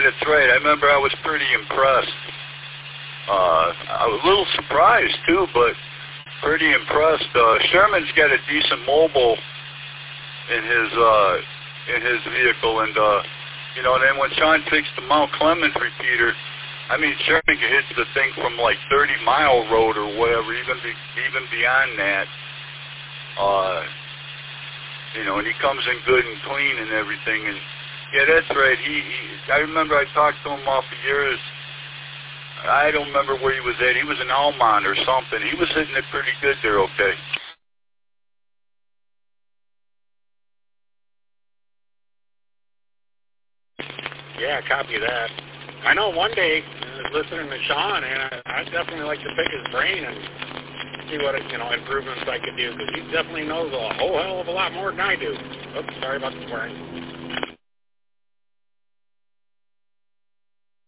that's right. I remember I was pretty impressed. I was a little surprised, too, but pretty impressed. Sherman's got a decent mobile in his vehicle, and you know, and then when Sean fixed the Mount Clemens repeater, I mean, Sherman could hit the thing from like 30-mile road or whatever, even beyond that. You know, and he comes in good and clean and everything. And yeah, that's right. I remember I talked to him off the years. I don't remember where he was at. He was in Almont or something. He was hitting it pretty good there, okay. Yeah, copy that. I know one day I was listening to Sean, and I'd definitely like to pick his brain and see what improvements I could do, because he definitely knows a whole hell of a lot more than I do. Oops, sorry about the swearing.